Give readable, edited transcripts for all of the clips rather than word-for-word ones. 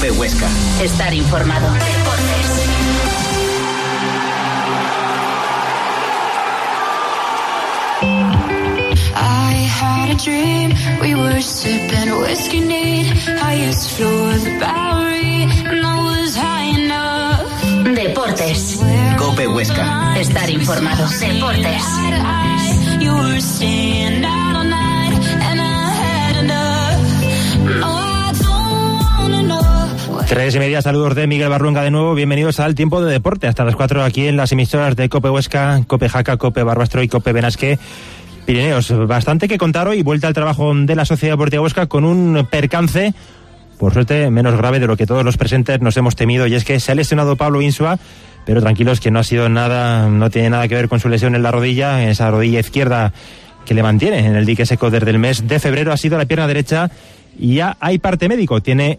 COPE Huesca. Estar informado. Deportes. I had a dream, we were sipping whiskey neat, highest floor of the Bowery, and I was high enough. Deportes. COPE Huesca. Estar informado. Deportes. You were staying out all night, and I had enough. No, I don't wanna know. 3:30, saludos de Miguel Barruenga de nuevo. Bienvenidos al Tiempo de Deporte, hasta las 4 aquí en las emisoras de COPE Huesca, COPE Jaca, COPE Barbastro y COPE Benasque Pirineos. Bastante que contar hoy, vuelta al trabajo de la Sociedad Deportiva Huesca con un percance, por suerte menos grave de lo que todos los presentes nos hemos temido, y es que se ha lesionado Pablo Insua, pero tranquilos que no ha sido nada, no tiene nada que ver con su lesión en la rodilla, en esa rodilla izquierda que le mantiene en el dique seco desde el mes de febrero. Ha sido la pierna derecha y ya hay parte médico, tiene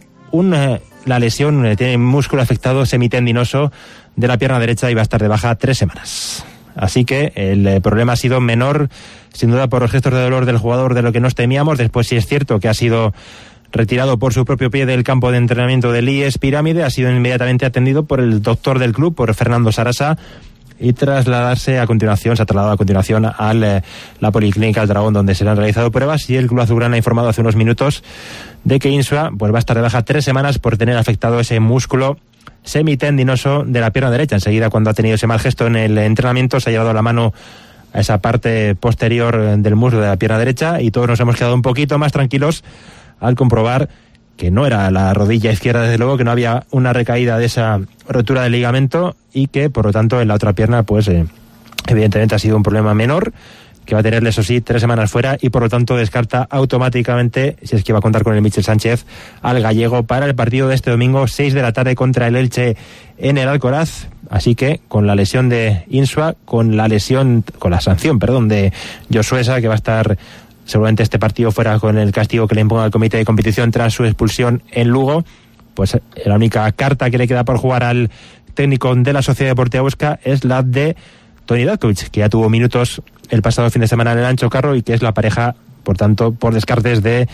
la lesión, tiene un músculo afectado semitendinoso de la pierna derecha y va a estar de baja 3 semanas. Así que el problema ha sido menor, sin duda, por los gestos de dolor del jugador de lo que nos temíamos. Después sí es cierto que ha sido retirado por su propio pie del campo de entrenamiento del IES Pirámide, ha sido inmediatamente atendido por el doctor del club, por Fernando Sarasa, y se ha trasladado a continuación a la Policlínica del Dragón, donde se le han realizado pruebas, y el club azulgrana ha informado hace unos minutos de que Insua pues va a estar de baja 3 semanas por tener afectado ese músculo semitendinoso de la pierna derecha. Enseguida, cuando ha tenido ese mal gesto en el entrenamiento, se ha llevado la mano a esa parte posterior del muslo de la pierna derecha, y todos nos hemos quedado un poquito más tranquilos al comprobar que no era la rodilla izquierda, desde luego, que no había una recaída de esa rotura del ligamento, y que por lo tanto en la otra pierna pues evidentemente ha sido un problema menor, que va a tenerle, eso sí, 3 semanas fuera, y por lo tanto descarta automáticamente, si es que va a contar con el Michel Sánchez, al gallego para el partido de este domingo 6 de la tarde contra el Elche en el Alcoraz. Así que con la lesión de Insua, con la sanción de Josuesa, que va a estar seguramente este partido fuera con el castigo que le imponga el comité de competición tras su expulsión en Lugo, pues la única carta que le queda por jugar al técnico de la Sociedad Deportiva Huesca es la de Toni Datkovic, que ya tuvo minutos el pasado fin de semana en el Ancho Carro, y que es la pareja, por tanto, por descartes de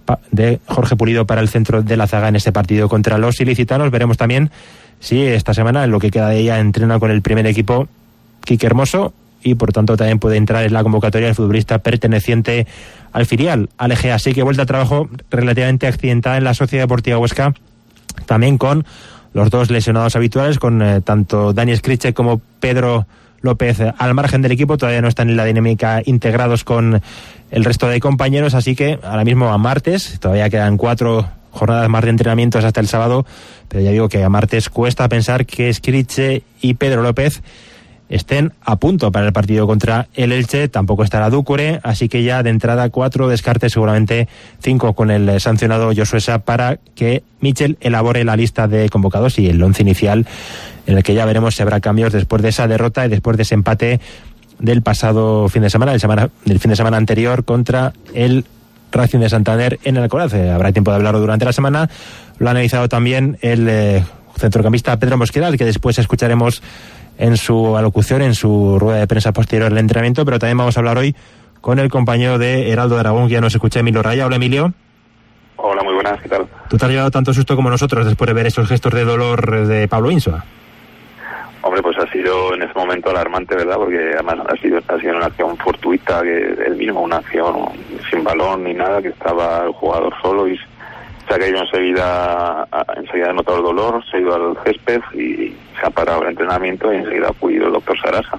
Jorge Pulido para el centro de la zaga en este partido contra los ilicitanos. Veremos también si esta semana, en lo que queda de ella, entrena con el primer equipo Quique Hermoso, y por tanto también puede entrar en la convocatoria el futbolista perteneciente al filial, al Egea. Así que vuelta a trabajo relativamente accidentada en la Sociedad Deportiva Huesca, también con los dos lesionados habituales, con tanto Dani Skriche como Pedro López al margen del equipo. Todavía no están en la dinámica integrados con el resto de compañeros, así que ahora mismo a martes, todavía quedan 4 jornadas más de entrenamientos hasta el sábado, pero ya digo que a martes cuesta pensar que Skriche y Pedro López estén a punto para el partido contra el Elche. Tampoco estará Dúcure, así que ya de entrada 4 descartes, seguramente 5 con el sancionado Josuesa, para que Michel elabore la lista de convocados y el 11 inicial, en el que ya veremos si habrá cambios después de esa derrota y después de ese empate del pasado fin de semana, del fin de semana anterior contra el Racing de Santander en el Alcoraz. Habrá tiempo de hablarlo durante la semana. Lo ha analizado también el centrocampista Pedro Mosquera, al que después escucharemos en su alocución, en su rueda de prensa posterior al entrenamiento, pero también vamos a hablar hoy con el compañero de Heraldo de Aragón, que ya nos escucha, Emilio Raya. Hola, Emilio. Hola, muy buenas, ¿qué tal? ¿Tú te has llevado tanto susto como nosotros después de ver esos gestos de dolor de Pablo Insua? Hombre, pues ha sido en ese momento alarmante, ¿verdad? Porque además ha sido una acción fortuita, que él mismo, una acción sin balón ni nada, que estaba el jugador solo y se ha caído enseguida ha notado el dolor, se ha ido al césped y se ha parado el entrenamiento, y enseguida ha acudido el doctor Sarasa.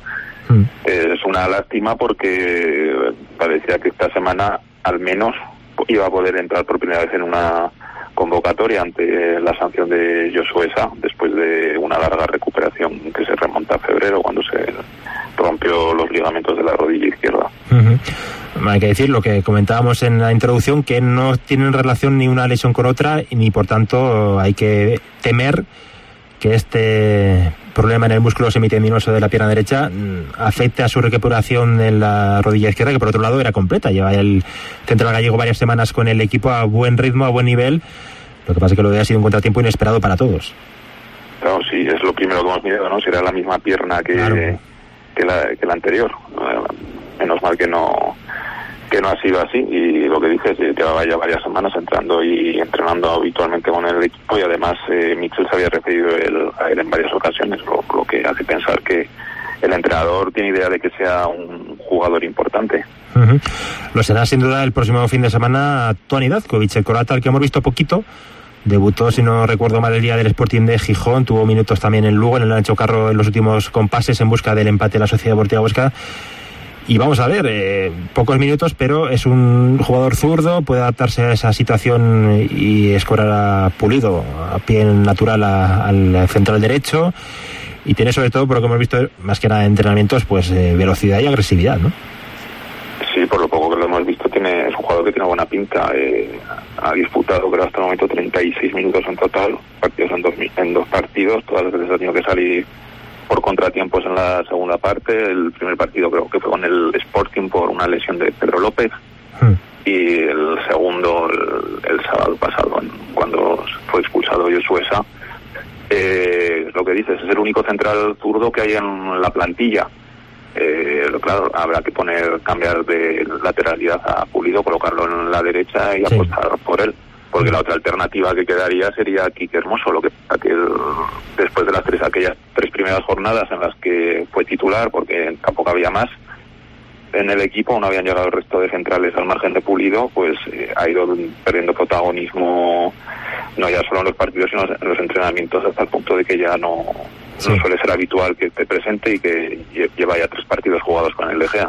Es una lástima porque parecía que esta semana al menos iba a poder entrar por primera vez en una convocatoria ante la sanción de Josuesa, después de una larga recuperación que se remonta a febrero, cuando se rompió los ligamentos de la rodilla izquierda. Hay que decir lo que comentábamos en la introducción, que no tienen relación ni una lesión con otra, y ni por tanto hay que temer que este problema en el músculo semitendinoso de la pierna derecha afecte a su recuperación en la rodilla izquierda, que por otro lado era completa. Lleva el central gallego varias semanas con el equipo a buen ritmo, a buen nivel. Lo que pasa es que lo de ha sido un contratiempo inesperado para todos. Claro, sí, es lo primero que hemos mirado, ¿no? Si era la misma pierna que la anterior. Menos mal que no no ha sido así, y lo que dices, llevaba ya varias semanas entrando y entrenando habitualmente con el equipo, y además Mitchell se había referido a él en varias ocasiones, lo que hace pensar que el entrenador tiene idea de que sea un jugador importante. Uh-huh. Lo será sin duda el próximo fin de semana Toni Dazkovic, el croata, al que hemos visto poquito. Debutó, si no recuerdo mal, el día del Sporting de Gijón, tuvo minutos también en Lugo, en el Ancho Carro, en los últimos compases en busca del empate de la Sociedad Deportiva Huesca. Y vamos a ver, pocos minutos, pero es un jugador zurdo, puede adaptarse a esa situación y escorar a Pulido a pie natural al central derecho, y tiene sobre todo, por lo que hemos visto, más que nada en entrenamientos, pues velocidad y agresividad, ¿no? Sí, por lo poco que lo hemos visto, es un jugador que tiene buena pinta. Ha disputado, creo, hasta el momento 36 minutos en total, partidos en dos partidos, todas las veces ha tenido que salir por contratiempos en la segunda parte. El primer partido creo que fue con el Sporting por una lesión de Pedro López, y el segundo el sábado pasado, cuando fue expulsado Josué Sa. Lo que dices, es el único central zurdo que hay en la plantilla. Claro, habrá que cambiar de lateralidad a Pulido, colocarlo en la derecha y apostar por él, porque la otra alternativa que quedaría sería Quique Hermoso, lo que después de aquellas tres primeras jornadas en las que fue titular, porque tampoco había más en el equipo, no habían llegado el resto de centrales al margen de Pulido, pues ha ido perdiendo protagonismo, no ya solo en los partidos, sino en los entrenamientos, hasta el punto de que ya no suele ser habitual que esté presente, y que lleva ya 3 partidos jugados con el De Gea.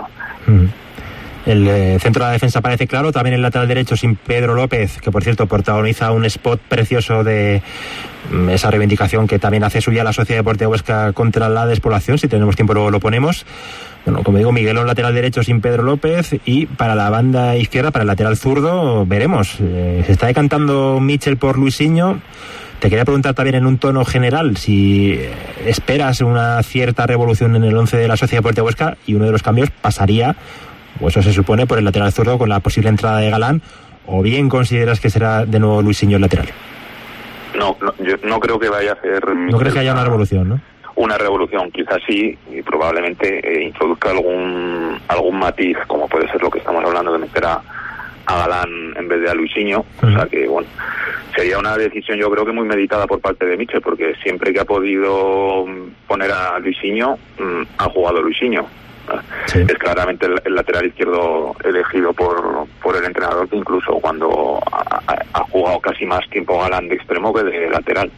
El centro de la defensa parece claro, también el lateral derecho sin Pedro López, que por cierto protagoniza un spot precioso de esa reivindicación que también hace suya la Sociedad Deportiva Huesca contra la despoblación. Si tenemos tiempo luego lo ponemos. Bueno, como digo, Miguelón lateral derecho sin Pedro López, y para la banda izquierda, para el lateral zurdo, veremos. Se está decantando Mitchell por Luisinho. Te quería preguntar también en un tono general si esperas una cierta revolución en el 11 de la Sociedad Deportiva Huesca, y uno de los cambios pasaría, o eso se supone, por el lateral zurdo con la posible entrada de Galán, o bien consideras que será de nuevo Luisinho el lateral. No, yo no creo que vaya a hacer... ¿No crees que haya una revolución, no? Una revolución, quizás sí, y probablemente introduzca algún matiz, como puede ser lo que estamos hablando de meter a Galán en vez de a Luisinho. O sea que, bueno, sería una decisión, yo creo que muy meditada por parte de Mitchell, porque siempre que ha podido poner a Luisinho, ha jugado Luisinho. Sí. Es claramente el lateral izquierdo elegido por el entrenador, que incluso cuando ha jugado casi más tiempo Galán de extremo que de lateral.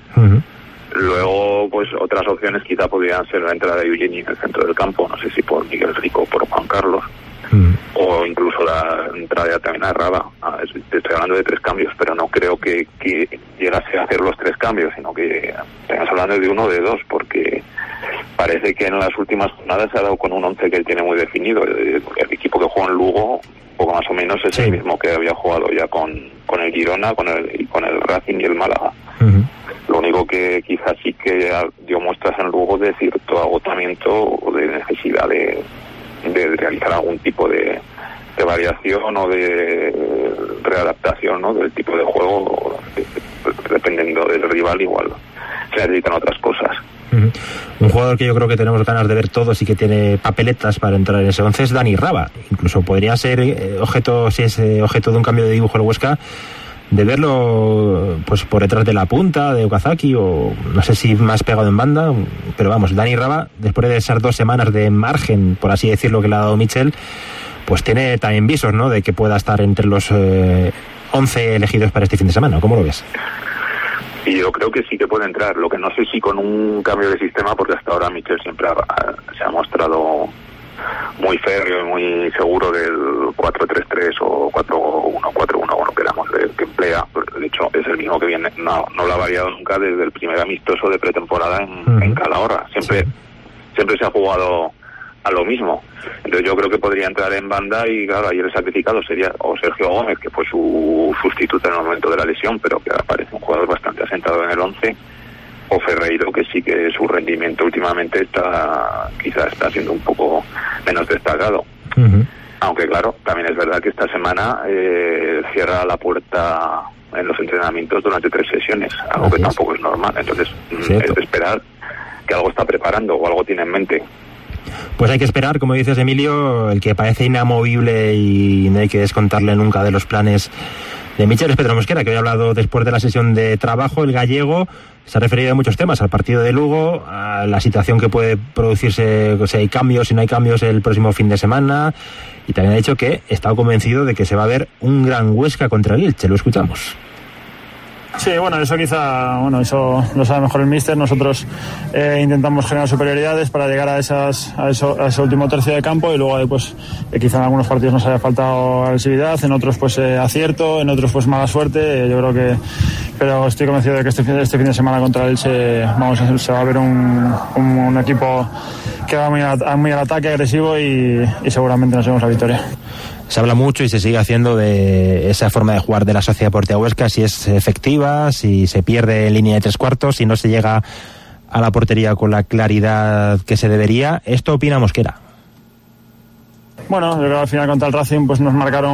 Luego, pues otras opciones quizá podrían ser la entrada de Eugeni en el centro del campo, no sé si por Miguel Rico o por Juan Carlos, o incluso la entrada también a Raba. Te estoy hablando de 3 cambios, pero no creo que llegase a hacer los 3 cambios, sino que estamos hablando de 1 o de 2, porque parece que en las últimas jornadas se ha dado con un 11 que él tiene muy definido. El equipo que juega en Lugo, poco más o menos, es el mismo que había jugado ya con el Girona, con el Racing y el Málaga. Lo único que quizás sí que dio muestras en Lugo de cierto agotamiento o de necesidad de realizar algún tipo de variación o de readaptación, ¿no?, del tipo de juego, dependiendo del rival. Igual se necesitan otras cosas. Un jugador que yo creo que tenemos ganas de ver todos y que tiene papeletas para entrar en ese 11 es Dani Raba. Incluso podría ser objeto de un cambio de dibujo el Huesca, de verlo pues por detrás de la punta de Okazaki, o no sé si más pegado en banda, pero vamos, Dani Raba, después de esas 2 semanas de margen, por así decirlo, que le ha dado Mitchell, pues tiene también visos, ¿no?, de que pueda estar entre los 11 elegidos para este fin de semana. ¿Cómo lo ves? Y yo creo que sí que puede entrar, lo que no sé si con un cambio de sistema, porque hasta ahora Mitchell siempre se ha mostrado muy férreo y muy seguro del 4-3-3 o 4-1-4-1, bueno, queramos, que emplea. De hecho, es el mismo que viene, no lo ha variado nunca desde el primer amistoso de pretemporada en Calahorra. Siempre se ha jugado a lo mismo. Entonces yo creo que podría entrar en banda, y claro, ayer el sacrificado sería o Sergio Gómez, que fue su sustituto en el momento de la lesión, pero que parece un jugador bastante asentado en el 11, o Ferreiro, que sí que su rendimiento últimamente quizás está siendo un poco menos destacado. Aunque claro, también es verdad que esta semana cierra la puerta en los entrenamientos durante 3 sesiones, algo que tampoco es normal. Entonces es de esperar que algo está preparando o algo tiene en mente. Pues hay que esperar, como dices, Emilio. El que parece inamovible y no hay que descontarle nunca de los planes de Michel es Pedro Mosquera, que hoy ha hablado después de la sesión de trabajo. El gallego se ha referido a muchos temas, al partido de Lugo, a la situación que puede producirse, si hay cambios, si no hay cambios el próximo fin de semana, y también ha dicho que está convencido de que se va a ver un gran Huesca contra el Elche. Lo escuchamos. Sí, bueno, eso eso lo sabe mejor el míster. Nosotros intentamos generar superioridades para llegar a ese último tercio de campo, y luego pues quizá en algunos partidos nos haya faltado agresividad, en otros pues acierto, en otros pues mala suerte. Yo creo pero estoy convencido de que este fin de semana contra el Elche se va a ver un equipo que va muy al ataque, agresivo, y seguramente nos llevamos la victoria. Se habla mucho y se sigue haciendo de esa forma de jugar de la Sociedad Deportiva Huesca, si es efectiva, si se pierde en línea de 3/4, si no se llega a la portería con la claridad que se debería. ¿Esto opina Mosquera? Bueno, yo creo que al final contra el Racing pues nos marcaron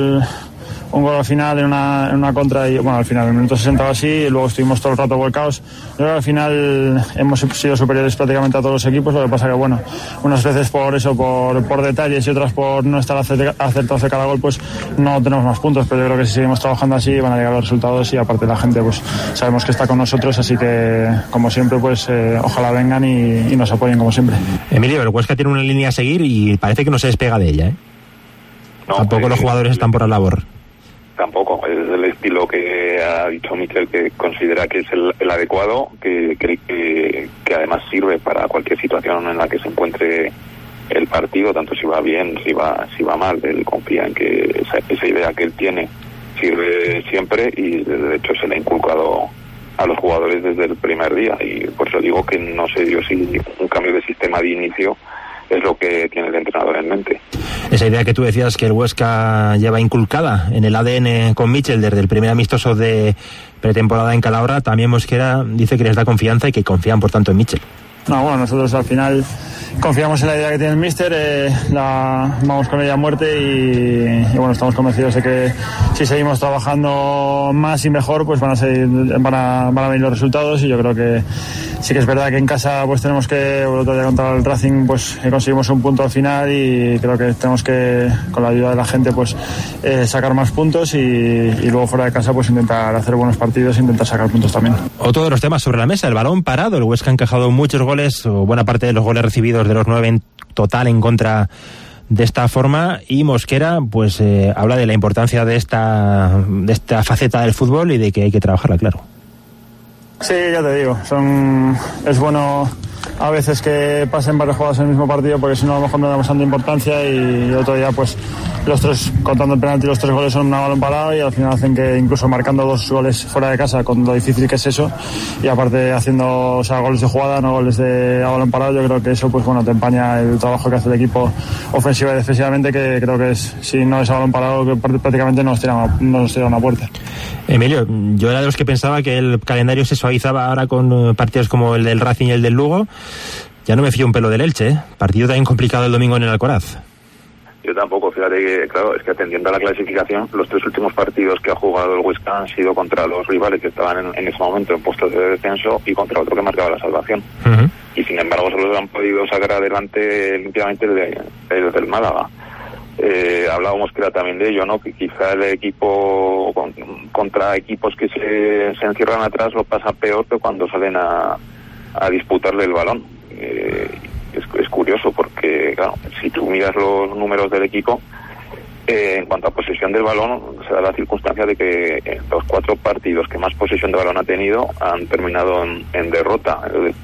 un gol al final en una contra, y bueno, al final en el minuto 60 o así, y luego estuvimos todo el rato volcados. Yo creo que al final hemos sido superiores prácticamente a todos los equipos. Lo que pasa que bueno, unas veces por detalles y otras por no estar acertados de cada gol, pues no tenemos más puntos, pero yo creo que si seguimos trabajando así van a llegar los resultados, y aparte la gente pues sabemos que está con nosotros, así que como siempre pues ojalá vengan y nos apoyen como siempre. Emilio, el Huesca tiene una línea a seguir y parece que no se despega de ella, ¿eh? No, tampoco los jugadores están por la labor. Tampoco, es el estilo que ha dicho Michel, que considera que es el adecuado, que cree que además sirve para cualquier situación en la que se encuentre el partido, tanto si va bien, si va mal. Él confía en que esa idea que él tiene sirve siempre, y de hecho se le ha inculcado a los jugadores desde el primer día, y por eso digo que no sé yo si un cambio de sistema de inicio es lo que tiene el entrenador en mente. Esa idea que tú decías que el Huesca lleva inculcada en el ADN con Michel desde el primer amistoso de pretemporada en Calahorra, también Mosquera dice que les da confianza y que confían por tanto en Michel. No, bueno, nosotros al final confiamos en la idea que tiene el míster, vamos con ella a muerte, y bueno, estamos convencidos de que si seguimos trabajando más y mejor, pues van a venir los resultados. Y yo creo que sí que es verdad que en casa pues tenemos que, el otro día contra el Racing pues conseguimos un punto al final, y creo que tenemos que, con la ayuda de la gente, pues sacar más puntos, y luego fuera de casa pues intentar hacer buenos partidos e intentar sacar puntos también. Otro de los temas sobre la mesa, el balón parado. El Huesca ha encajado muchos goles, o buena parte de los goles recibidos de los 9 en total en contra de esta forma, y Mosquera pues habla de la importancia de esta faceta del fútbol y de que hay que trabajarla, claro. Sí, ya te digo, es bueno a veces que pasen varios jugadores en el mismo partido, porque si no a lo mejor no damos tanta importancia, y otro día pues los tres, contando el penalti, los 3 goles son a balón parado, y al final hacen que incluso marcando 2 goles fuera de casa, con lo difícil que es eso, y aparte haciendo goles de jugada, no goles de a balón parado, yo creo que eso pues bueno te empaña el trabajo que hace el equipo ofensiva y defensivamente, que creo que si no es a balón parado que prácticamente nos tira una puerta. Emilio, yo era de los que pensaba que el calendario se suavizaba ahora con partidos como el del Racing y el del Lugo. Ya no me fío un pelo del Elche, ¿eh? Partido también complicado el domingo en el Alcoraz. Yo tampoco, fíjate que, claro, es que atendiendo a la clasificación, los 3 últimos partidos que ha jugado el Huesca han sido contra los rivales que estaban en ese momento en puestos de descenso, y contra otro que marcaba la salvación. Uh-huh. Y sin embargo solo han podido sacar adelante limpiamente el del Málaga. Hablábamos que era también de ello, ¿no? Que quizá el equipo contra equipos que se encierran atrás lo pasa peor que cuando salen a disputarle el balón. Es curioso porque, claro, si tú miras los números del equipo, en cuanto a posesión del balón, se da la circunstancia de que los 4 partidos que más posesión de balón ha tenido han terminado en derrota.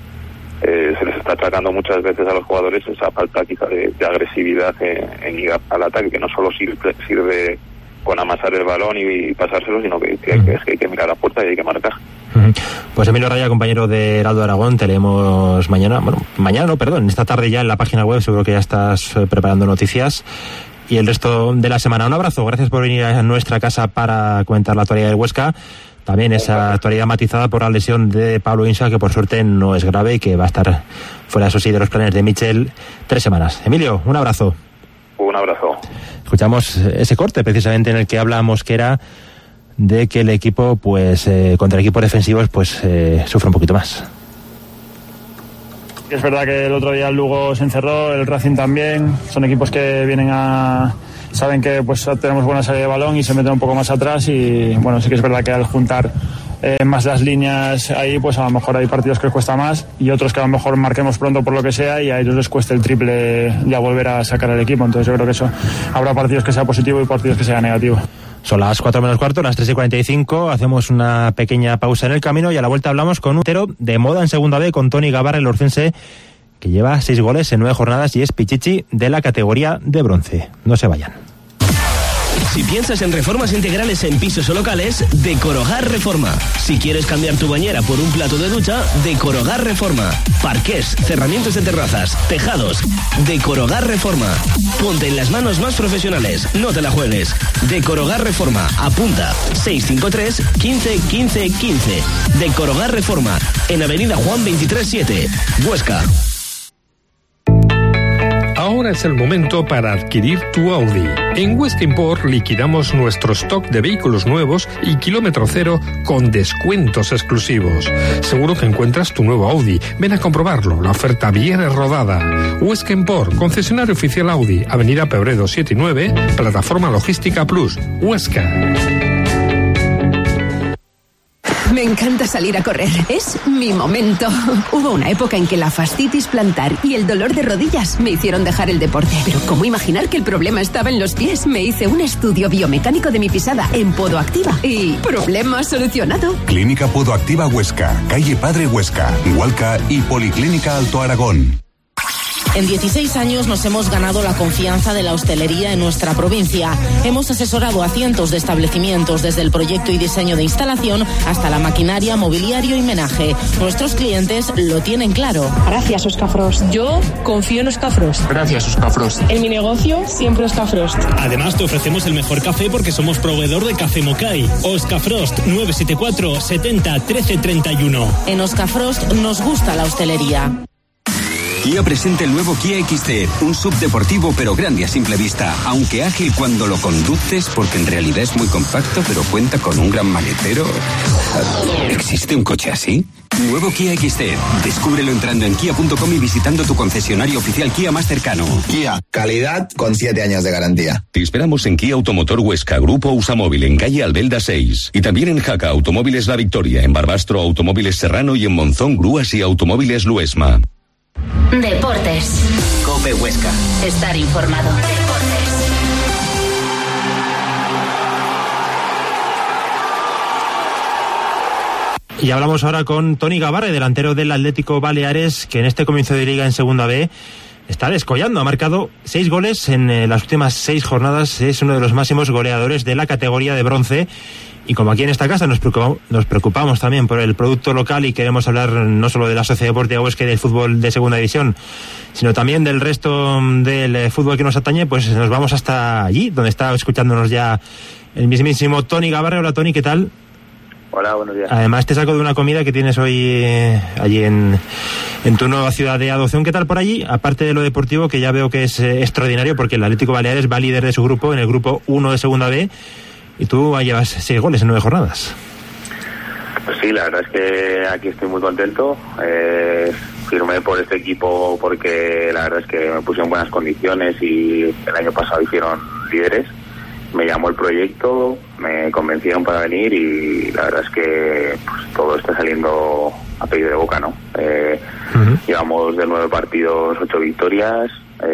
Se les está atacando muchas veces a los jugadores esa falta quizá de agresividad en ir al ataque, que no solo sirve con amasar el balón y pasárselo, sino que hay que mirar a la puerta y hay que marcar. Pues Emilio Raya, compañero de Heraldo Aragón, te leemos esta tarde ya en la página web, seguro que ya estás preparando noticias, y el resto de la semana. Un abrazo, gracias por venir a nuestra casa para comentar la actualidad del Huesca, también esa actualidad matizada por la lesión de Pablo Insua, que por suerte no es grave y que va a estar fuera, eso sí, de los planes de Michel 3 semanas. Emilio, un abrazo. Un abrazo. Escuchamos ese corte precisamente en el que habla Mosquera de que el equipo, pues contra equipos defensivos, pues sufre un poquito más. Es verdad que el otro día el Lugo se encerró, el Racing también. Son equipos que vienen saben que pues tenemos buena salida de balón y se meten un poco más atrás y bueno, sí que es verdad que al juntar más las líneas ahí, pues a lo mejor hay partidos que les cuesta más y otros que a lo mejor marquemos pronto por lo que sea y a ellos les cuesta el triple ya volver a sacar el equipo. Entonces yo creo que eso, habrá partidos que sea positivo y partidos que sea negativo. Son las 4 menos cuarto, las 3:45, hacemos una pequeña pausa en el camino y a la vuelta hablamos con un entero de moda en segunda B, con Toni Gabarra, el orcense, que lleva 6 goles en 9 jornadas y es pichichi de la categoría de bronce. No se vayan. Si piensas en reformas integrales en pisos o locales, Decorogar Reforma. Si quieres cambiar tu bañera por un plato de ducha, Decorogar Reforma. Parqués, cerramientos de terrazas, tejados. Decorogar Reforma. Ponte en las manos más profesionales, no te la juegues. Decorogar Reforma. Apunta 653 15 15 15. Decorogar Reforma. En Avenida Juan 23-7, Huesca. Ahora es el momento para adquirir tu Audi. En Huesca Import liquidamos nuestro stock de vehículos nuevos y kilómetro cero con descuentos exclusivos. Seguro que encuentras tu nuevo Audi. Ven a comprobarlo, la oferta viene rodada. Huesca Import, concesionario oficial Audi, Avenida Pebredo 7 y 9, Plataforma Logística Plus, Huesca. Me encanta salir a correr, es mi momento. Hubo una época en que la fascitis plantar y el dolor de rodillas me hicieron dejar el deporte. Pero ¿cómo imaginar que el problema estaba en los pies? Me hice un estudio biomecánico de mi pisada en Podoactiva y ¿problema solucionado? Clínica Podoactiva Huesca, calle Padre Huesca, Hualca y Policlínica Alto Aragón. En 16 años nos hemos ganado la confianza de la hostelería en nuestra provincia. Hemos asesorado a cientos de establecimientos, desde el proyecto y diseño de instalación hasta la maquinaria, mobiliario y menaje. Nuestros clientes lo tienen claro. Gracias, Euskafrost. Yo confío en Euskafrost. Gracias, Euskafrost. En mi negocio, siempre Euskafrost. Además, te ofrecemos el mejor café porque somos proveedor de Café Mokai. Euskafrost, 974 70 13 31. En Euskafrost nos gusta la hostelería. Kia presenta el nuevo Kia XT, un SUV deportivo pero grande a simple vista, aunque ágil cuando lo conduces porque en realidad es muy compacto pero cuenta con un gran maletero. ¿Existe un coche así? Nuevo Kia XT, descúbrelo entrando en kia.com y visitando tu concesionario oficial Kia más cercano. Kia, calidad con 7 años de garantía. Te esperamos en Kia Automotor Huesca, Grupo Usamóvil, en calle Albelda 6. Y también en Jaca Automóviles La Victoria, en Barbastro Automóviles Serrano y en Monzón Grúas y Automóviles Luesma. Deportes. COPE Huesca. Estar informado. Deportes. Y hablamos ahora con Toni Gabarra, delantero del Atlético Baleares, que en este comienzo de liga en segunda B está descollando. Ha marcado 6 goles en las últimas 6 jornadas. Es uno de los máximos goleadores de la categoría de bronce. Y como aquí en esta casa nos preocupamos también por el producto local y queremos hablar no solo de la Sociedad Deportiva Huesca y del fútbol de segunda división, sino también del resto del fútbol que nos atañe, pues nos vamos hasta allí, donde está escuchándonos ya el mismísimo Toni Gabarra. Hola Toni, ¿qué tal? Hola, buenos días. Además te saco de una comida que tienes hoy allí en tu nueva ciudad de adopción. ¿Qué tal por allí? Aparte de lo deportivo, que ya veo que es extraordinario, porque el Atlético Baleares va líder de su grupo, en el grupo 1 de segunda B, y tú llevas 6 goles en 9 jornadas. Pues sí, la verdad es que aquí estoy muy contento. Firmé por este equipo porque la verdad es que me puse en buenas condiciones y el año pasado hicieron líderes. Me llamó el proyecto, me convencieron para venir y la verdad es que pues, todo está saliendo a pedido de boca, ¿no? Llevamos de 9 partidos 8 victorias.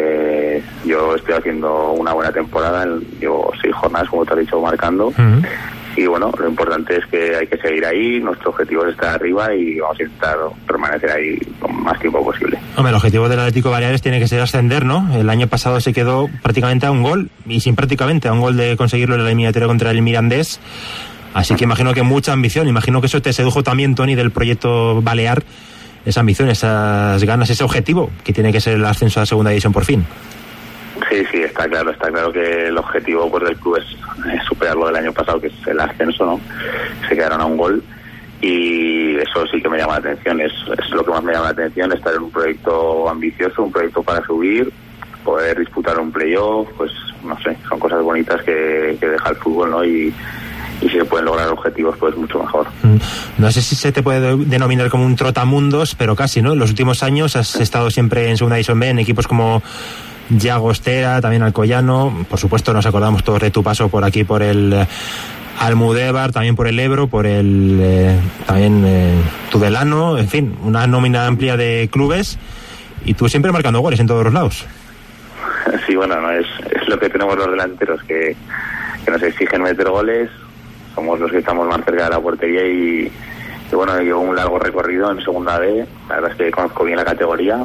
Yo estoy haciendo una buena temporada, llevo 6 jornadas, como te he dicho, marcando. Y bueno, lo importante es que hay que seguir ahí, nuestro objetivo es estar arriba y vamos a intentar permanecer ahí lo más tiempo posible. Hombre, el objetivo del Atlético Baleares tiene que ser ascender, ¿no? El año pasado se quedó prácticamente a un gol, y sin prácticamente, a un gol de conseguirlo en la eliminatoria contra el Mirandés. Así que imagino que mucha ambición, imagino que eso te sedujo también, Toni, del proyecto Balear, esa ambición, esas ganas, ese objetivo que tiene que ser el ascenso a la segunda división por fin. Sí, está claro que el objetivo pues del club es superar lo del año pasado, que es el ascenso, ¿no? Se quedaron a un gol y eso sí que me llama la atención, es lo que más me llama la atención, estar en un proyecto ambicioso, un proyecto para subir, poder disputar un playoff, pues no sé, son cosas bonitas que deja el fútbol, ¿no? Y si se pueden lograr objetivos, pues mucho mejor. No sé si se te puede denominar como un trotamundos, pero casi, ¿no? En los últimos años has estado siempre en Segunda División B, en equipos como Llagostera, también Alcoyano. Por supuesto, nos acordamos todos de tu paso por aquí, por el Almudévar, también por el Ebro, por el Tudelano, en fin, una nómina amplia de clubes, y tú siempre marcando goles en todos los lados. Sí, bueno, no es lo que tenemos los delanteros, que nos exigen meter goles. Somos los que estamos más cerca de la portería y bueno, llevo un largo recorrido en Segunda B. La verdad es que conozco bien la categoría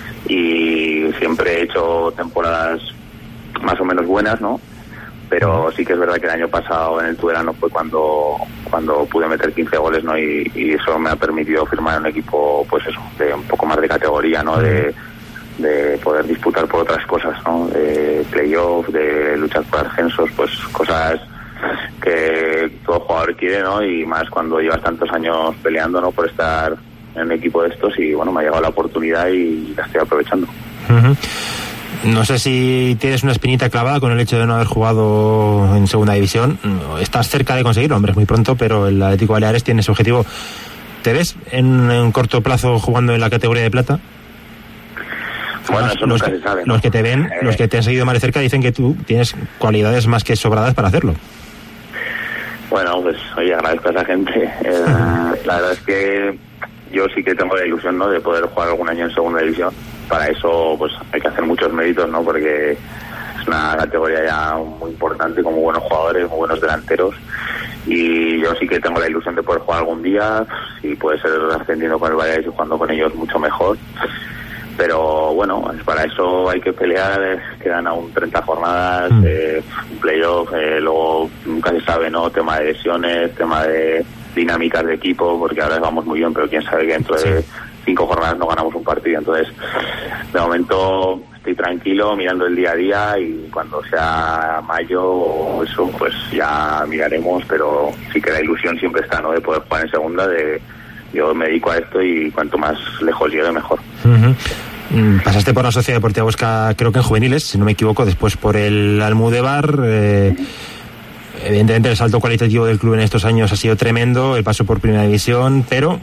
y siempre he hecho temporadas más o menos buenas, ¿no? Pero sí que es verdad que el año pasado en el Tudelano fue cuando pude meter 15 goles, ¿no? Y eso me ha permitido firmar un equipo, pues eso, de un poco más de categoría, ¿no? De poder disputar por otras cosas, ¿no? De playoff, de luchar por ascensos, pues cosas que todo jugador quiere, ¿no? Y más cuando llevas tantos años peleando, ¿no? Por estar en un equipo de estos, y bueno, me ha llegado la oportunidad y la estoy aprovechando. No sé si tienes una espinita clavada con el hecho de no haber jugado en Segunda División. Estás cerca de conseguirlo, hombre, es muy pronto, pero el Atlético Baleares tiene ese objetivo. ¿Te ves en un corto plazo jugando en la categoría de plata? Bueno, eso nunca se sabe, ¿no? Los que te ven, los que te han seguido más de cerca, dicen que tú tienes cualidades más que sobradas para hacerlo. Bueno, pues oye, agradezco a esa gente. La verdad es que yo sí que tengo la ilusión, ¿no?, de poder jugar algún año en Segunda División. Para eso pues hay que hacer muchos méritos, ¿no?, porque es una categoría ya muy importante, con muy buenos jugadores, muy buenos delanteros, y yo sí que tengo la ilusión de poder jugar algún día. Si puede ser ascendiendo con el Baleares y jugando con ellos, mucho mejor. Pero bueno, para eso hay que pelear, quedan aún 30 jornadas, un playoff, luego nunca se sabe, ¿no?, tema de lesiones, tema de dinámicas de equipo, porque ahora vamos muy bien, pero quién sabe que dentro de 5 jornadas no ganamos un partido. Entonces, de momento estoy tranquilo, mirando el día a día, y cuando sea mayo o eso, pues ya miraremos, pero sí que la ilusión siempre está, ¿no?, de poder jugar en Segunda, yo me dedico a esto y cuanto más lejos llegue, mejor. Pasaste por la Sociedad Deportiva Huesca, creo que en juveniles, si no me equivoco, después por el Almudévar. Evidentemente el salto cualitativo del club en estos años ha sido tremendo, el paso por Primera División, pero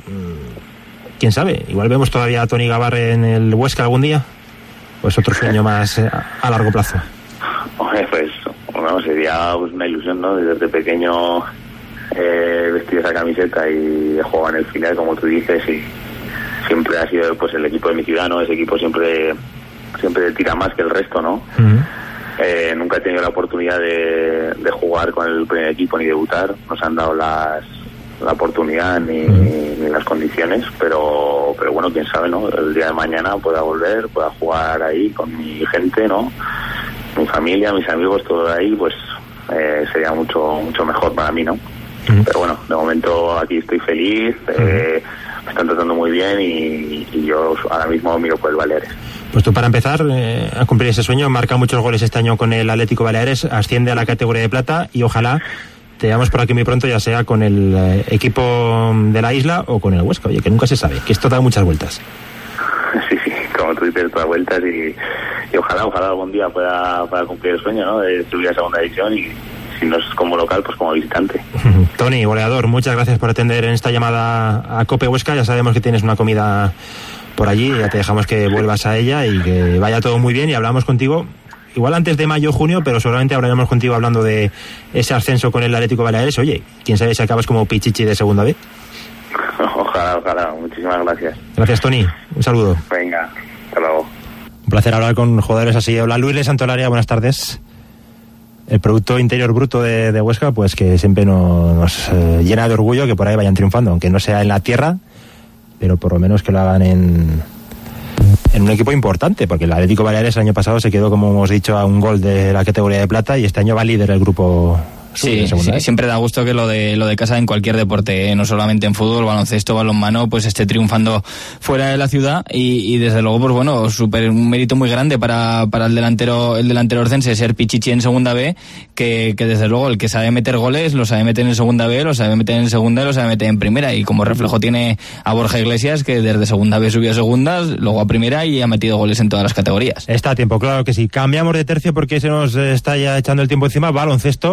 quién sabe, igual vemos todavía a Toni Gabarre en el Huesca algún día, o es otro sueño más a largo plazo. Pues bueno, sería pues una ilusión, ¿no?, desde pequeño vestir esa camiseta y jugar en el final, como tú dices, y siempre ha sido pues el equipo de mi ciudad, ¿no? Ese equipo siempre tira más que el resto, ¿no? Nunca he tenido la oportunidad de jugar con el primer equipo ni debutar, nos han dado la oportunidad ni las condiciones, pero bueno, quién sabe, ¿no? El día de mañana pueda volver, pueda jugar ahí con mi gente, ¿no? Mi familia, mis amigos, todo ahí, pues sería mucho mejor para mí, ¿no? Pero bueno, de momento aquí estoy feliz, me están tratando muy bien y yo ahora mismo miro por el Baleares. Pues tú, para empezar a cumplir ese sueño, marca muchos goles este año con el Atlético Baleares, asciende a la categoría de plata y ojalá te veamos por aquí muy pronto, ya sea con el equipo de la isla o con el Huesca. Oye, que nunca se sabe, que esto da muchas vueltas. Sí, como tú dices, todas vueltas, y ojalá algún día pueda cumplir el sueño, ¿no?, de subir a Segunda División, y si no es como local, pues como visitante. Toni, goleador, muchas gracias por atender en esta llamada a Cope Huesca. Ya sabemos que tienes una comida por allí, ya te dejamos que vuelvas a ella y que vaya todo muy bien, y hablamos contigo igual antes de mayo o junio, pero seguramente hablaremos contigo hablando de ese ascenso con el Atlético Baleares. Oye, quién sabe si acabas como Pichichi de Segunda B. Ojalá, muchísimas gracias. Gracias, Toni, un saludo. Venga, hasta luego. Un placer hablar con jugadores así. Hola, Luis de Santolaria, buenas tardes. El Producto Interior Bruto de Huesca, pues que siempre nos llena de orgullo que por ahí vayan triunfando, aunque no sea en la tierra, pero por lo menos que lo hagan en un equipo importante, porque el Atlético Baleares el año pasado se quedó, como hemos dicho, a un gol de la categoría de plata, y este año va líder el grupo. Sí, siempre da gusto que lo de casa en cualquier deporte, no solamente en fútbol, baloncesto, balonmano, pues esté triunfando fuera de la ciudad, y desde luego, pues bueno, un mérito muy grande para el delantero orcense ser Pichichi en Segunda B, que desde luego el que sabe meter goles lo sabe meter en Segunda B, lo sabe meter en Segunda y lo sabe meter en Primera, y como reflejo tiene a Borja Iglesias, que desde Segunda B subió a Segunda, luego a Primera, y ha metido goles en todas las categorías. Está a tiempo, claro que sí. Cambiamos de tercio porque se nos está ya echando el tiempo encima. Baloncesto, el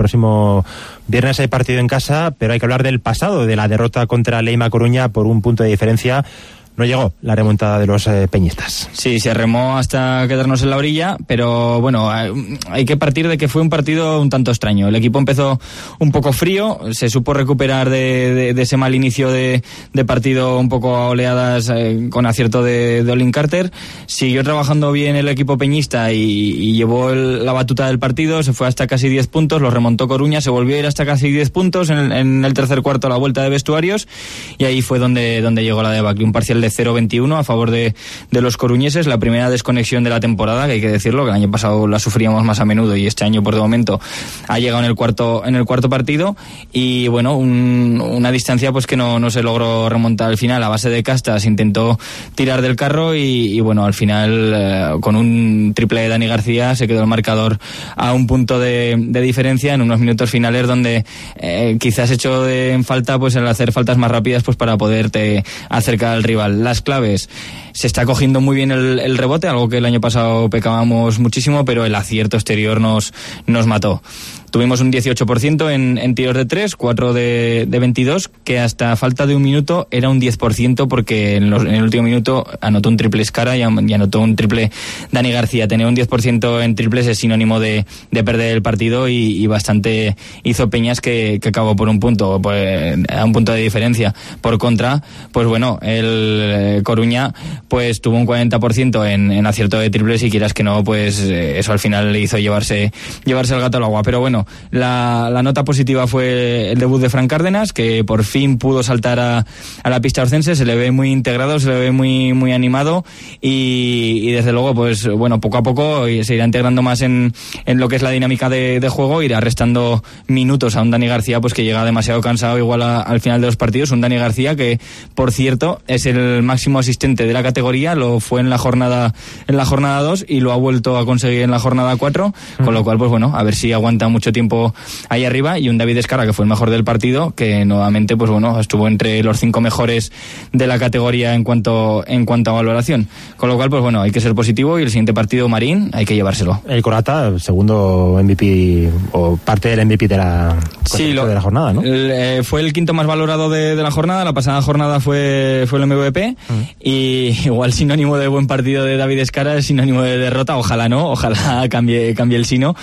próximo viernes hay partido en casa, pero hay que hablar del pasado, de la derrota contra Leima Coruña por un punto de diferencia. No llegó la remontada de los peñistas. Sí, se remó hasta quedarnos en la orilla, pero bueno, hay que partir de que fue un partido un tanto extraño. El equipo empezó un poco frío, se supo recuperar de ese mal inicio de partido un poco a oleadas con acierto de Olin Carter. Siguió trabajando bien el equipo peñista y llevó la batuta del partido, se fue hasta casi 10 puntos, lo remontó Coruña, se volvió a ir hasta casi 10 puntos en el tercer cuarto a la vuelta de vestuarios, y ahí fue donde llegó la debacle. Un parcial de 0-21 a favor de los coruñeses, la primera desconexión de la temporada, que hay que decirlo, que el año pasado la sufríamos más a menudo y este año por de momento ha llegado en el cuarto partido, y bueno, una distancia pues que no se logró remontar al final. A base de castas intentó tirar del carro y bueno, al final con un triple de Dani García se quedó el marcador a un punto de diferencia en unos minutos finales donde quizás echó en falta pues el hacer faltas más rápidas pues para poderte acercar al rival. Las claves: se está cogiendo muy bien el rebote, algo que el año pasado pecábamos muchísimo, pero el acierto exterior nos mató. Tuvimos un 18% en tiros de 3, 4 de 22, que hasta falta de un minuto era un 10%, porque en el último minuto anotó un triple Escara y anotó un triple Dani García. Tener un 10% en triples es sinónimo de perder el partido, y bastante hizo Peñas, que acabó por un punto, pues, a un punto de diferencia. Por contra, pues bueno, el Coruña pues tuvo un 40% en acierto de triples, y quieras que no, pues eso al final le hizo llevarse el gato al agua. Pero bueno, la nota positiva fue el debut de Fran Cárdenas, que por fin pudo saltar a la pista orcense. Se le ve muy integrado, se le ve muy, muy animado, y desde luego, pues bueno, poco a poco se irá integrando más en lo que es la dinámica de juego, irá restando minutos a un Dani García pues que llega demasiado cansado igual al final de los partidos. Un Dani García que, por cierto, es el máximo asistente de la categoría, lo fue en la jornada 2 y lo ha vuelto a conseguir en la jornada 4, con lo cual pues bueno, a ver si aguanta mucho tiempo ahí arriba. Y un David Escara, que fue el mejor del partido, que nuevamente pues bueno, estuvo entre los 5 mejores de la categoría en cuanto a valoración, con lo cual pues bueno, hay que ser positivo, y el siguiente partido, Marín, hay que llevárselo. El Corata, segundo MVP o parte del MVP de la jornada, ¿no? Fue el quinto más valorado de la jornada. La pasada jornada fue el MVP, y igual sinónimo de buen partido de David Escara es sinónimo de derrota. Ojalá no, ojalá cambie el sino.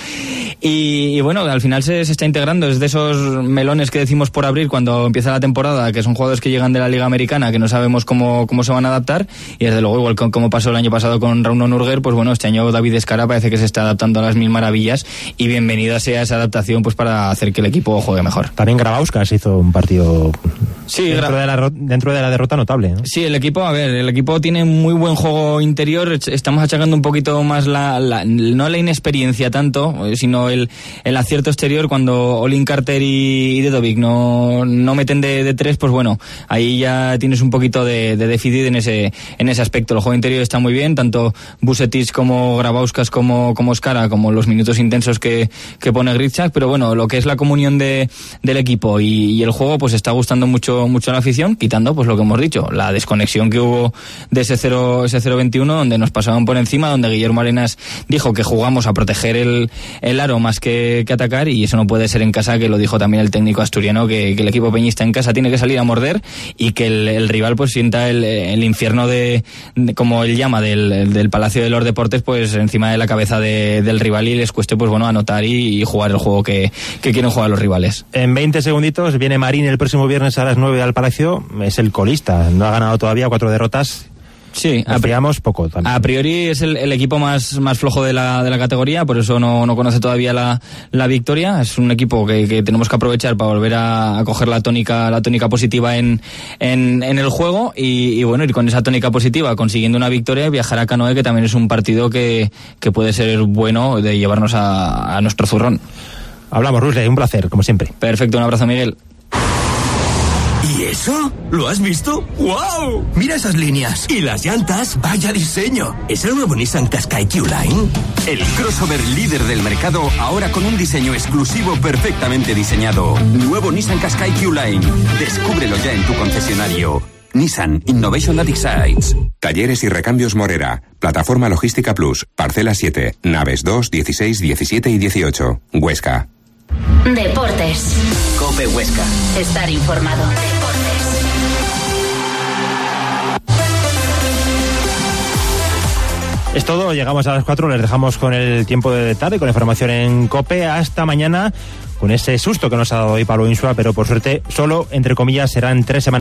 Y bueno, al final se está integrando. Es de esos melones que decimos por abrir cuando empieza la temporada, que son jugadores que llegan de la Liga Americana, que no sabemos cómo se van a adaptar, y desde luego, igual como pasó el año pasado con Rauno Nurger, pues bueno, este año David Escara parece que se está adaptando a las mil maravillas, y bienvenida sea esa adaptación pues para hacer que el equipo juegue mejor. También Grabauskas hizo un partido dentro de la derrota notable, ¿no? Sí, el equipo tiene muy buen juego interior. Estamos achacando un poquito más no la inexperiencia tanto, sino el acierto exterior. Cuando Olin Carter y Dedovic no meten de 3, pues bueno, ahí ya tienes un poquito de déficit en ese aspecto. El juego interior está muy bien, tanto Vucetic como Grabauskas como Escara, como los minutos intensos que pone Gritzak, pero bueno, lo que es la comunión del equipo y el juego, pues está gustando mucho a la afición, quitando pues lo que hemos dicho, la desconexión que hubo de ese 0-21, donde nos pasaban por encima, donde Guillermo Arenas dijo que jugamos a proteger el aro más que atacar, y eso no puede ser en casa, que lo dijo también el técnico asturiano, que el equipo peñista en casa tiene que salir a morder, y que el rival pues sienta el infierno como él llama, del Palacio de los Deportes, pues encima de la cabeza del rival, y les cueste pues bueno anotar y jugar el juego que quieren jugar los rivales. En 20 segunditos viene Marín el próximo viernes a las 9 al Palacio. Es el colista, no ha ganado todavía, 4 derrotas. Sí, poco también. A priori es el equipo más flojo de la categoría, por eso no conoce todavía la victoria. Es un equipo que tenemos que aprovechar para volver a coger la tónica positiva en el juego, y bueno, ir con esa tónica positiva, consiguiendo una victoria, viajar a Canoe, que también es un partido que puede ser bueno de llevarnos a nuestro zurrón. Hablamos, Rusle, un placer, como siempre. Perfecto, un abrazo, Miguel. ¿Y eso? ¿Lo has visto? ¡Wow! Mira esas líneas. ¿Y las llantas? ¡Vaya diseño! ¿Es el nuevo Nissan Qashqai Q-Line? El crossover líder del mercado, ahora con un diseño exclusivo perfectamente diseñado. Nuevo Nissan Qashqai Q-Line. Descúbrelo ya en tu concesionario. Nissan Innovation that excites. Talleres y recambios Morera. Plataforma Logística Plus. Parcela 7. Naves 2, 16, 17 y 18. Huesca. Deportes. COPE Huesca. Estar informado. Es todo, llegamos a las 4, les dejamos con el tiempo de tarde, con información en COPE. Hasta mañana, con ese susto que nos ha dado hoy Pablo Insua, pero por suerte solo, entre comillas, serán 3 semanas.